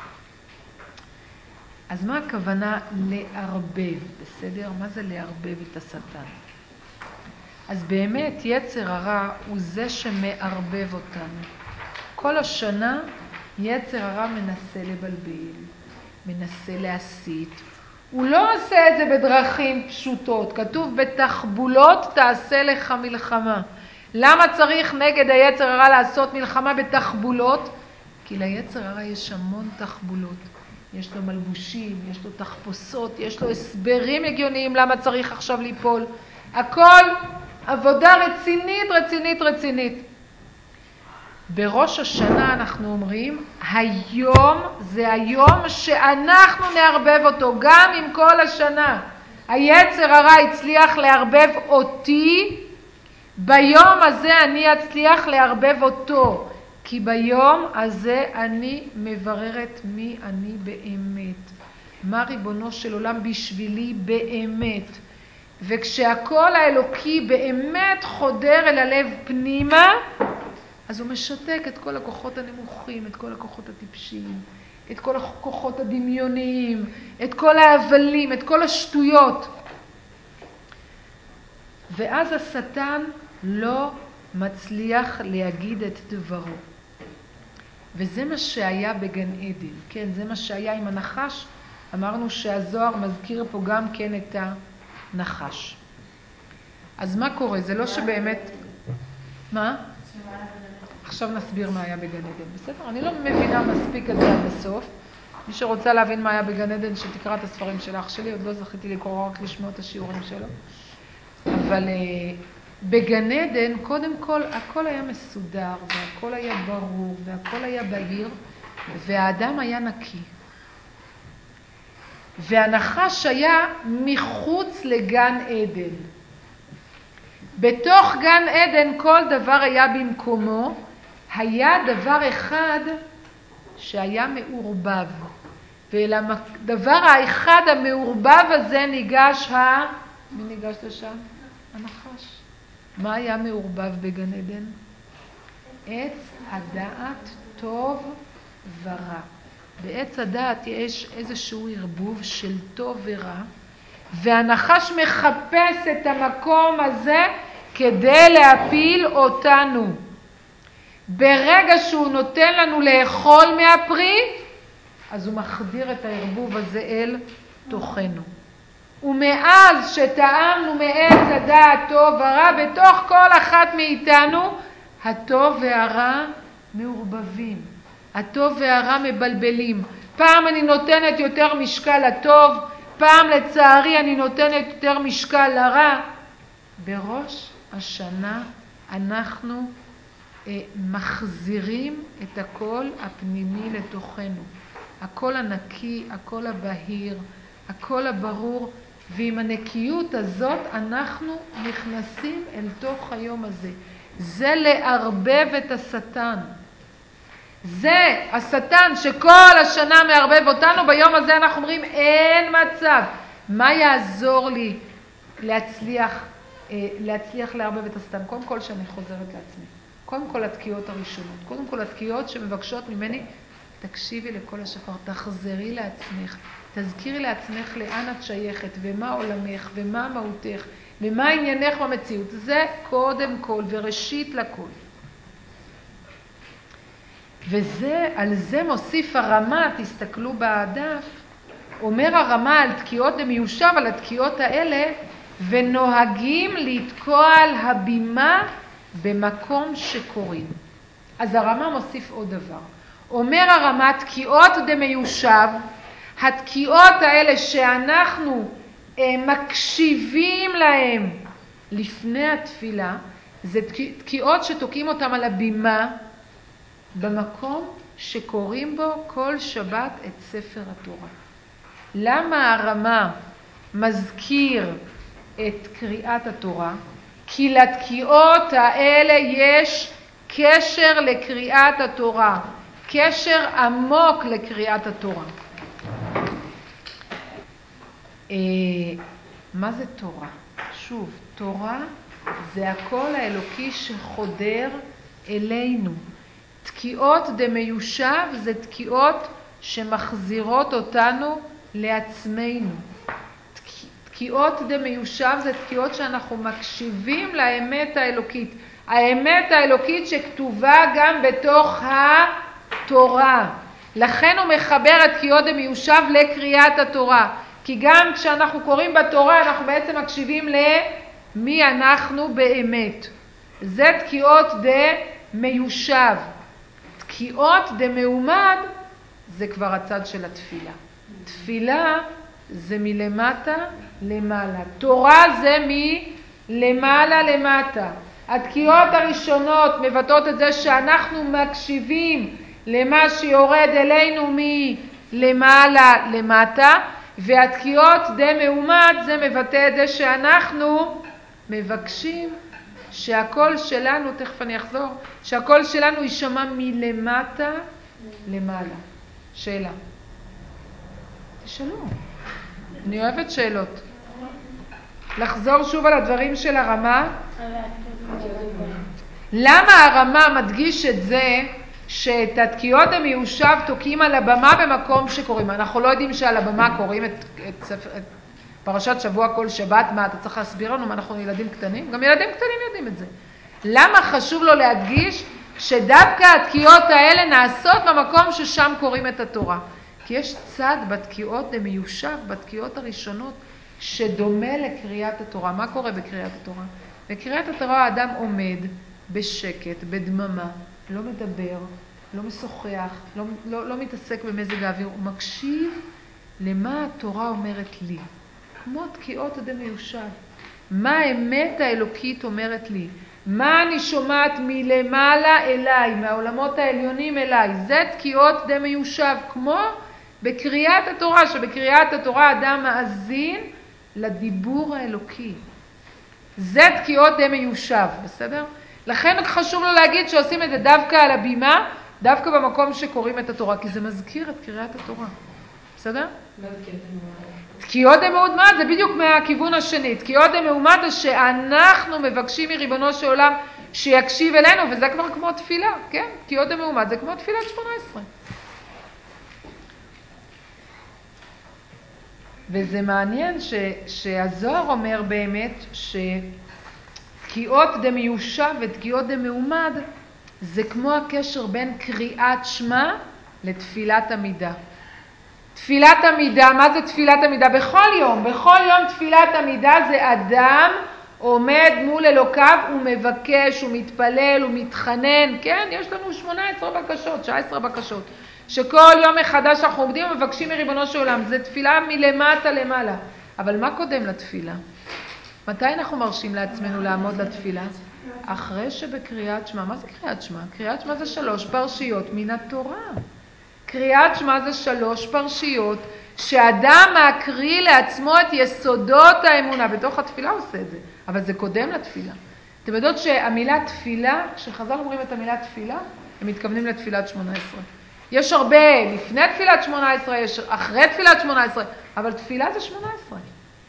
אז מה הכוונה לערבב? בסדר? מה זה לערבב את השטן? אז באמת יצר הרע הוא זה שמערבב אותנו. כל השנה יצר הרע מנסה לבלבל, מנסה להסית. הוא לא עושה את זה בדרכים פשוטות. כתוב בתחבולות תעשה לך מלחמה. למה צריך נגד היצר הרע לעשות מלחמה בתחבולות? כי ליצר הרע יש המון תחבולות. יש לו מלבושים, יש לו תחפושות, יש לו הסברים הגיוניים למה צריך עכשיו ליפול. הכל עבודה רצינית, רצינית, רצינית. בראש השנה אנחנו אומרים, היום זה היום שאנחנו נערבב אותו, גם עם כל השנה. היצר הרע הצליח לערבב אותי, ביום הזה אני אצליח לערבב אותו. כי ביום הזה אני מבררת מי אני באמת. מה ריבונו של עולם בשבילי באמת. וכשהכל האלוקי באמת חודר אל הלב פנימה, אז הוא משתק את כל הכוחות הנמוכים, את כל הכוחות הטיפשיים, את כל הכוחות הדמיוניים, את כל ההבלים, את כל השטויות. ואז השטן לא מצליח להגיד את דברו. וזה מה שהיה בגן עדן, כן, זה מה שהיה עם הנחש. אמרנו שהזוהר מזכיר פה גם כן את הנחש. אז מה קורה? זה לא שבאמת... מה? עכשיו נסביר מה היה בגן עדן, בסדר? אני לא מבינה מספיק את זה עד הסוף. מי שרוצה להבין מה היה בגן עדן, שתקרא את הספרים של אח שלי, עוד לא זכיתי לקרוא, רק לשמוע את השיעורים שלו. אבל בגן עדן, קודם כל, הכל היה מסודר, והכל היה ברור, והכל היה בהיר, והאדם היה נקי. והנחש היה מחוץ לגן עדן. בתוך גן עדן כל דבר היה במקומו, היה דבר אחד שהיה מעורבב. ואל הדבר האחד המעורבב הזה ניגש מי ניגש לשם? הנחש. מה היה מעורבב בגן עדן? עץ הדעת טוב ורע. בעץ הדעת יש איזשהו ערבוב של טוב ורע, והנחש מחפש את המקום הזה כדי להפיל אותנו. ברגע שהוא נותן לנו לאכול מהפרי, אז הוא מחדיר את הערבוב הזה אל תוכנו. ומאז שטעמנו מעץ הדעת טוב ורע, בתוך כל אחת מאיתנו, הטוב והרע מעורבבים. הטוב והרע מבלבלים. פעם אני נותנת יותר משקל לטוב, פעם לצערי אני נותנת יותר משקל לרע. בראש השנה אנחנו מחזירים את הכל הפנימי לתוכנו. הכל הנקי, הכל הבהיר, הכל הברור, ועם הנקיות הזאת אנחנו נכנסים אל תוך היום הזה. זה לערבב את השטן. זה השטן שכל השנה מערבב אותנו, ביום הזה אנחנו אומרים אין מצב. מה יעזור לי להצליח לערבב את השטן? קודם כל שאני חוזרת לעצמי. קודם כל התקיעות הראשונות. קודם כל התקיעות שמבקשות ממני, תקשיבי לכל השחר, תחזרי לעצמך, תזכירי לעצמך לאן את שייכת ומה עולמך ומה מהותך ומה עניינך במציאות. זה קודם כל וראשית לכל. על זה מוסיף הרמה, תסתכלו בדף, אומר הרמה על תקיעות דמיושב, על התקיעות האלה, ונוהגים לתקוע על הבימה במקום שקוראים. אז הרמה מוסיף עוד דבר. אומר הרמה, תקיעות דמיושב, התקיעות האלה שאנחנו מקשיבים להם לפני התפילה, זה תקיעות שתוקעים אותם על הבימה, במקום שקוראים בו כל שבת את ספר התורה. למה הרמה מזכיר את קריאת התורה? כי לתקיעות האלה יש קשר לקריאת התורה, קשר עמוק לקריאת התורה. מה זה תורה? שוב, תורה זה הקול האלוקי שחודר אלינו. תקיעות דמיושב זה תקיעות שמחזירות אותנו לעצמנו. תקיעות דמיושב זה תקיעות שאנחנו מקשיבים לאמת האלוקית. האמת האלוקית שכתובה גם בתוך התורה. לכן הוא מחבר את תקיעות דמיושב לקריאת התורה. כי גם כשאנחנו קוראים בתורה אנחנו בעצם מקשיבים למי אנחנו באמת. זה תקיעות דמיושב. תקיעות דמעומד זה כבר הצד של התפילה. תפילה זה מלמטה למעלה. תורה זה מלמעלה למטה. התקיעות הראשונות מבטאות את זה שאנחנו מקשיבים למה שיורד אלינו מלמעלה למטה, והתקיעות דמעומד זה מבטא את זה שאנחנו מבקשים שהקול שלנו, תכף אני אחזור, שהקול שלנו יישמע מלמטה למעלה. שאלה. תשאלו. אני אוהבת שאלות. לחזור שוב על הדברים של הרמה. למה הרמה מדגיש את זה שאת התקיעות המיושב תוקעים על הבמה במקום שקוראים? אנחנו לא יודעים שעל הבמה קוראים את פרשת שבוע כל שבת. מה, אתה צריך להסביר לנו מה, אנחנו ילדים קטנים? גם ילדים קטנים יודעים את זה. למה חשוב לו להדגיש שדווקא התקיעות האלה נעשות במקום ששם קוראים את התורה? כי יש צד בתקיעות דמיושב, בתקיעות הראשונות, שדומה לקריאת התורה. מה קורה בקריאת התורה? בקריאת התורה האדם עומד בשקט, בדממה, לא מדבר, לא משוחח, לא מתעסק במזג האוויר, הוא מקשיב למה התורה אומרת לי. כמו תקיעות דמיושב. מה האמת האלוקית אומרת לי? מה אני שומעת מלמעלה אליי, מהעולמות העליונים אליי? זה תקיעות דמיושב, כמו בקריאת התורה, שבקריאת התורה אדם מאזין לדיבור האלוקי. זה תקיעות דמיושב, בסדר? לכן חשוב לו להגיד שעושים את זה דווקא על הבימה, דווקא במקום שקוראים את התורה, כי זה מזכיר את קריאת התורה. בסדר? תקיעות דמעומד זה בדיוק מהכיוון השני. תקיעות דמעומד זה שאנחנו מבקשים מריבונו של עולם שיקשיב אלינו, וזה כבר כמו תפילה, כן? תקיעות דמעומד זה כמו תפילת 18. וזה מעניין שהזוהר אומר באמת שתקיעות דמיושב ותקיעות דמעומד זה כמו הקשר בין קריאת שמע לתפילת עמידה. תפילת עמידה, מה זה תפילת עמידה? בכל יום תפילת עמידה זה אדם עומד מול אלוקיו, הוא מבקש, הוא מתפלל, הוא מתחנן, כן? יש לנו 18 בקשות, 19 בקשות, שכל יום מחדש אנחנו עומדים ומבקשים מריבונו של עולם. זה תפילה מלמטה למעלה. אבל מה קודם לתפילה? מתי אנחנו מרשים לעצמנו לעמוד לתפילה? אחרי שבקריאת שמע. מה זה קריאת שמע? קריאת שמע זה 3 פרשיות מן התורה. קריאת שמע זה 3 פרשיות שאדם מקריא לעצמו את יסודות האמונה. בתוך התפילה הוא עושה את זה, אבל זה קודם לתפילה. אתם יודעות שהמילה תפילה, כשחז"ל אומרים את המילה תפילה, הם מתכוונים לתפילת 18. יש הרבה לפני תפילת 18, יש אחרי תפילת 18, אבל תפילה זה 18.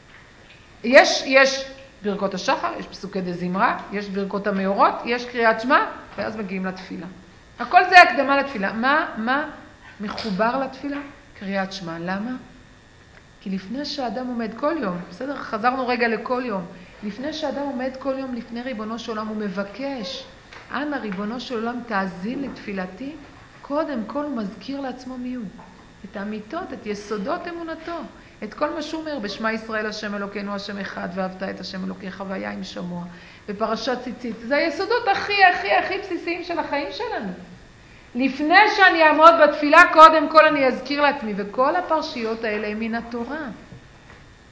יש ברכות השחר, יש פסוקי דזמרה, יש ברכות המאורות, יש קריאת שמע, ואז מגיעים לתפילה. הכל זה הקדמה לתפילה. מה מחובר לתפילה? קריאת שמע. למה? כי לפני שאדם עומד כל יום, בסדר? חזרנו רגע לכל יום. לפני שאדם עומד כל יום לפני ריבונו של עולם, הוא מבקש, אנא ריבונו של עולם תאזין לתפילתי. קודם כל הוא מזכיר לעצמו מי הוא. את האמיתות, את יסודות אמונתו. את כל מה שהוא אומר, בשמע ישראל השם אלוקינו השם אחד, ואהבת את השם אלוקיך והיה עם שמוע. בפרשת ציצית. זה היסודות הכי בסיסיים של החיים שלנו. לפני שאני אעמוד בתפילה, קודם כל אני אזכיר לעצמי, וכל הפרשיות האלה הם מן התורה.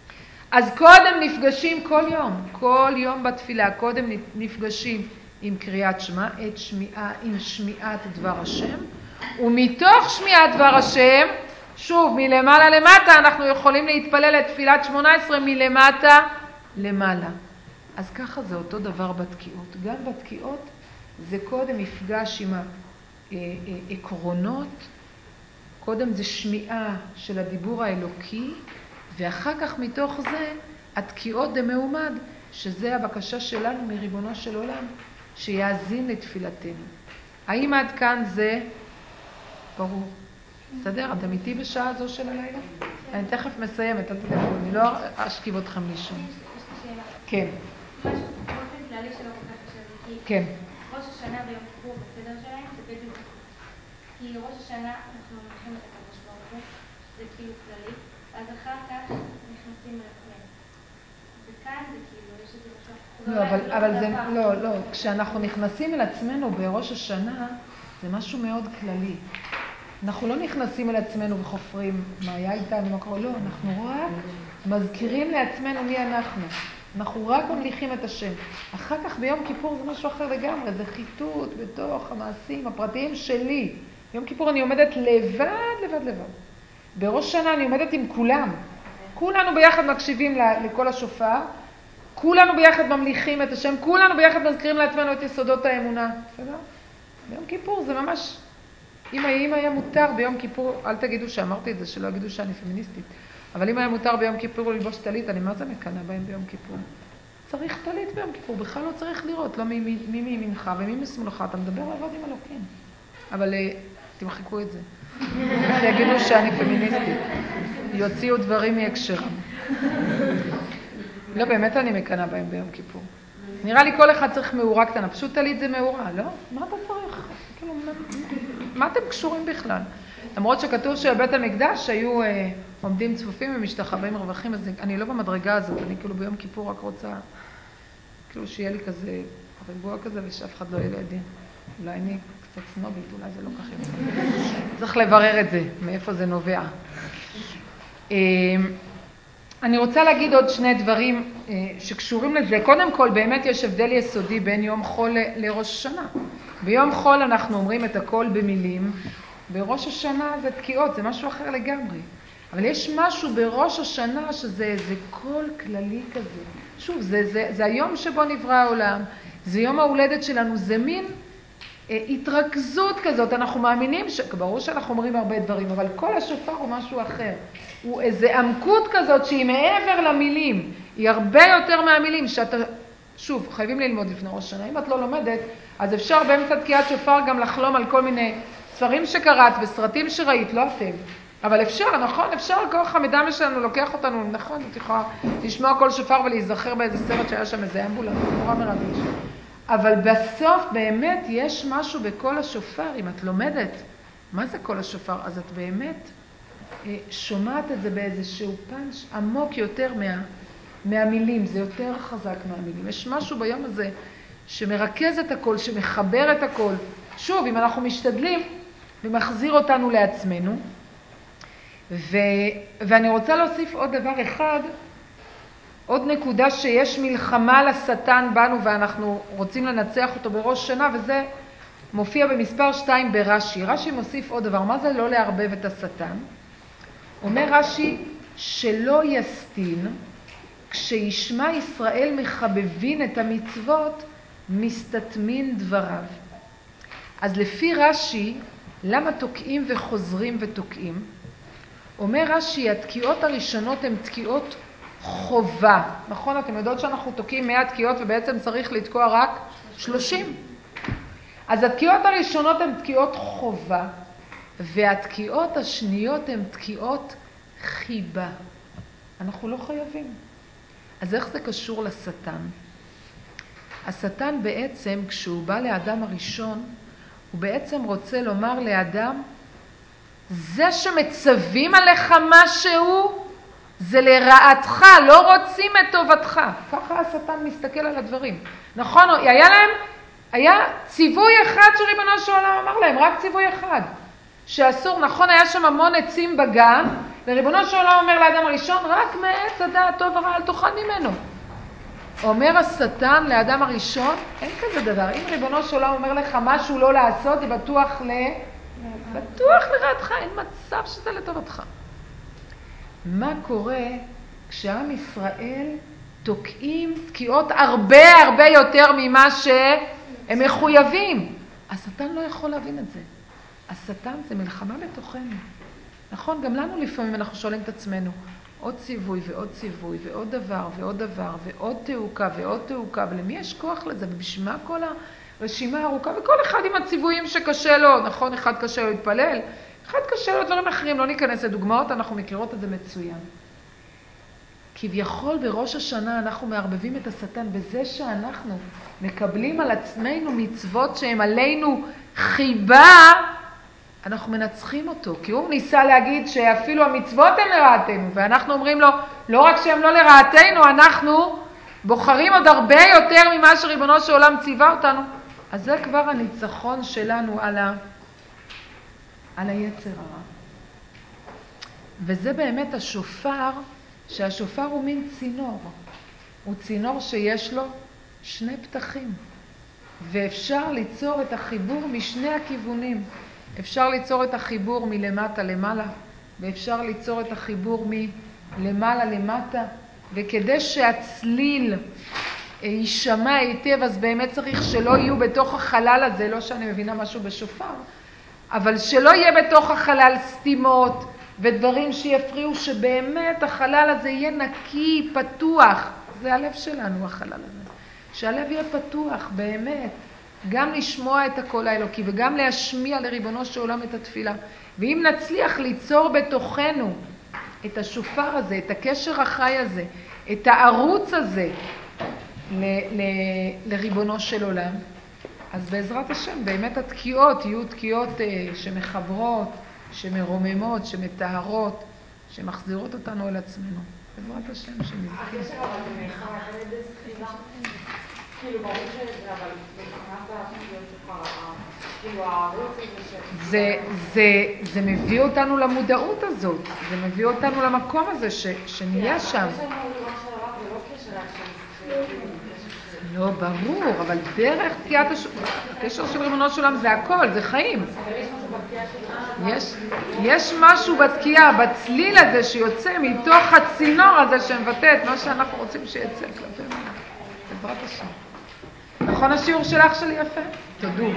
אז קודם נפגשים כל יום בתפילה, קודם נפגשים עם קריאת שמע, עם שמיעת דבר השם, ומתוך שמיעת דבר השם, שוב, מלמעלה למטה, אנחנו יכולים להתפלל את תפילת 18 מלמטה למעלה. אז ככה זה אותו דבר בתקיעות. גם בתקיעות זה קודם מפגש עם העקרונות, קודם זה שמיעה של הדיבור האלוקי, ואחר כך מתוך זה התקיעות דמעומד, שזה הבקשה שלנו מריבונו של עולם, שיאזין לתפילתנו. האם עד כאן זה ברור? בסדר? אתם איתי בשעה הזו של הלילה? אני תכף מסיימת, אל תדאגו, אני לא אשכיב אתכם לישון. יש לי שאלה. כן. משהו באופן כללי שלא כל כך חשב לי, כי כן. ראש השנה ויום כיפור בסדר שלהם זה בדיוק. כי ראש השנה אנחנו מנחים את הקדוש ברוך הוא, זה כאילו כללי, אז אחר כך נכנסים לעצמנו. וכאן זה כאילו, יש איזה משהו. לא, אבל זה, לא, כשאנחנו נכנסים אל עצמנו בראש השנה, זה משהו מאוד כללי. אנחנו לא נכנסים אל עצמנו וחופרים מה היה איתנו, מה קורה, לא, אנחנו רק מזכירים לעצמנו מי אנחנו. אנחנו רק ממליכים את השם. אחר כך ביום כיפור זה משהו אחר לגמרי, זה חיתות בתוך המעשים הפרטיים שלי. ביום כיפור אני עומדת לבד. בראש שנה אני עומדת עם כולם. כולנו ביחד מקשיבים לכל השופר, כולנו ביחד ממליכים את השם, כולנו ביחד מזכירים לעצמנו את יסודות האמונה. בסדר? ביום כיפור זה ממש, אם היה מותר ביום כיפור, אל תגידו שאמרתי את זה, שלא יגידו שאני פמיניסטית, אבל אם היה מותר ביום כיפור ללבוש טלית, אני מה זה מקנה בהם ביום כיפור? צריך טלית ביום כיפור, בכלל לא צריך לראות, לא מי מימינך ומי משמאלך, אתה מדבר לעבוד עם אלוקים. אבל תמחקו את זה. שיגידו שאני פמיניסטית. יוציאו דברים מהקשרם. לא, באמת אני מקנה בהם ביום כיפור. נראה לי כל אחד צריך מאורה קטנה. פשוט טלית זה מאורה, לא? מה אתה צריך? כאילו, מה אתם קשורים בכלל? למרות שכתוב שבבית המקדש היו עומדים צפופים ומשתחווים רווחים, אז אני לא במדרגה הזאת, אני כאילו ביום כיפור רק רוצה, כאילו שיהיה לי כזה רגוע כזה ושאף אחד לא יהיה לידי. אולי אני קצת סנובית, אולי זה לא כך יפה. צריך לברר את זה, מאיפה זה נובע. אני רוצה להגיד עוד שני דברים שקשורים לזה. קודם כל, באמת יש הבדל יסודי בין יום חול לראש השנה. ביום חול אנחנו אומרים את הכל במילים, בראש השנה זה תקיעות, זה משהו אחר לגמרי. אבל יש משהו בראש השנה שזה איזה קול כללי כזה. שוב, זה היום שבו נברא העולם, זה יום ההולדת שלנו, זה מין התרכזות כזאת. אנחנו מאמינים, ברור שאנחנו אומרים הרבה דברים, אבל כל השופר הוא משהו אחר. הוא איזה עמקות כזאת שהיא מעבר למילים, היא הרבה יותר מהמילים שאתה, שוב, חייבים ללמוד לפני ראש השנה. אם את לא לומדת, אז אפשר באמצע תקיעת שופר גם לחלום על כל מיני ספרים שקראת וסרטים שראית, לא אתם. אבל אפשר, נכון? אפשר, כוח המדמה שלנו לוקח אותנו, נכון? את יכולה לשמוע כל שופר ולהיזכר באיזה סרט שהיה שם איזה אמבולנס, נורא מרגש. אבל בסוף באמת יש משהו בכל השופר, אם את לומדת מה זה כל השופר, אז את באמת שומעת את זה באיזשהו פאנץ' עמוק יותר מהמילים, זה יותר חזק מהמילים. יש משהו ביום הזה שמרכז את הכל, שמחבר את הכל. שוב, אם אנחנו משתדלים ומחזיר אותנו לעצמנו. ואני רוצה להוסיף עוד דבר אחד, עוד נקודה שיש מלחמה לשטן בנו ואנחנו רוצים לנצח אותו בראש שנה, וזה מופיע במספר 2 ברש"י. רש"י מוסיף עוד דבר, מה זה לא לערבב את השטן? אומר רש"י שלא יסטין, כשישמע ישראל מחבבין את המצוות, מסתתמין דבריו. אז לפי רש"י, למה תוקעים וחוזרים ותוקעים? אומר רש"י, התקיעות הראשונות הן תקיעות חובה. נכון? אתם יודעות שאנחנו תוקעים 100 תקיעות ובעצם צריך לתקוע רק 30. אז התקיעות הראשונות הן תקיעות חובה, והתקיעות השניות הן תקיעות חיבה. אנחנו לא חייבים. אז איך זה קשור לשטן? השטן בעצם, כשהוא בא לאדם הראשון, הוא בעצם רוצה לומר לאדם, זה שמצווים עליך משהו, זה לרעתך, לא רוצים את טובתך. ככה השטן מסתכל על הדברים. נכון, היה ציווי אחד שריבונו של עולם אמר להם, רק ציווי אחד. שאסור, נכון, היה שם המון עצים בגן, וריבונו של עולם אומר לאדם הראשון, רק מעץ הדעת טוב ורע אל תאכל ממנו. אומר השטן לאדם הראשון, אין כזה דבר. אם ריבונו של עולם אומר לך משהו לא לעשות, זה בטוח לרעתך, אין מצב שזה לטובתך. מה קורה כשעם ישראל תוקעים תקיעות הרבה יותר ממה שהם מחויבים? השטן לא יכול להבין את זה. השטן זה מלחמה בתוכנו. נכון, גם לנו לפעמים אנחנו שואלים את עצמנו, עוד ציווי ועוד ציווי ועוד דבר ועוד דבר ועוד תעוקה ועוד תעוקה, ולמי יש כוח לזה? ובשביל מה כל הרשימה הארוכה? וכל אחד עם הציוויים שקשה לו, נכון, אחד קשה לו להתפלל, אחד קשה לו דברים אחרים, לא ניכנס לדוגמאות, אנחנו מכירות את זה מצוין. כביכול בראש השנה אנחנו מערבבים את השטן בזה שאנחנו מקבלים על עצמנו מצוות שהן עלינו חיבה, אנחנו מנצחים אותו, כי הוא ניסה להגיד שאפילו המצוות הן לרעתנו, ואנחנו אומרים לו, לא רק שהן לא לרעתנו, אנחנו בוחרים עוד הרבה יותר ממה שריבונו של עולם ציווה אותנו. אז זה כבר הניצחון שלנו על היצר הרע. וזה באמת השופר, שהשופר הוא מין צינור. הוא צינור שיש לו שני פתחים, ואפשר ליצור את החיבור משני הכיוונים. אפשר ליצור את החיבור מלמטה למעלה, ואפשר ליצור את החיבור מלמעלה למטה, וכדי שהצליל יישמע היטב, אז באמת צריך שלא יהיו בתוך החלל הזה, לא שאני מבינה משהו בשופר, אבל שלא יהיה בתוך החלל סתימות ודברים שיפריעו, שבאמת החלל הזה יהיה נקי, פתוח. זה הלב שלנו, החלל הזה. שהלב יהיה פתוח, באמת. גם לשמוע את הקול האלוקי וגם להשמיע לריבונו של עולם את התפילה. ואם נצליח ליצור בתוכנו את השופר הזה, את הקשר החי הזה, את הערוץ הזה לריבונו של עולם, אז בעזרת השם באמת התקיעות יהיו תקיעות שמחברות, שמרוממות, שמטהרות, שמחזירות אותנו על עצמנו. בעזרת השם שנזכה. הקשר אבל זה נחמד, על ידי סחיבה. כאילו ברור שזה, אבל מבחינת התקיעות שלך, כאילו הערוץ הזה זה מביא אותנו למודעות הזאת, זה מביא אותנו למקום הזה שנהיה שם. הקשר מול ריבונו של עולם זה לא קשר רק של... לא, ברור, אבל דרך תקיעת הקשר של ריבונו של עולם זה הכל, זה חיים. יש משהו בתקיעה, בצליל הזה שיוצא מתוך הצינור הזה שמבטא את מה שאנחנו רוצים שיצא כלפינו. בעזרת השם. נכון השיעור שלך שלי יפה? תודו.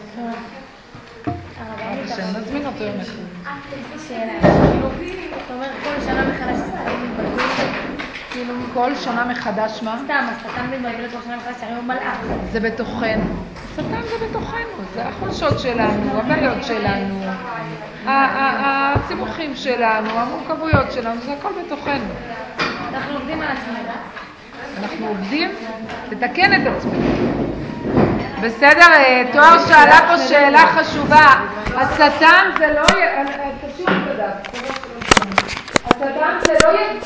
בעזרת השם, נזמין אותו יום אחד. יש לי שאלה, כאילו, אתה אומר כל שנה מחדש שחיים מתבלבלים, כאילו... כל שנה מחדש מה? סתם, השטן מתבלבל כל שנה מחדש, הרי הוא מלאך. זה בתוכנו. השטן זה בתוכנו, זה החולשות שלנו, הבעיות שלנו, הסיבוכים שלנו, המורכבויות שלנו, זה הכל בתוכנו. אנחנו עובדים על עצמנו. אנחנו עובדים, תתקן את עצמנו. בסדר, תואר שאלה פה שאלה חשובה. השטן זה לא... תשאיר את הדף. השטן זה לא...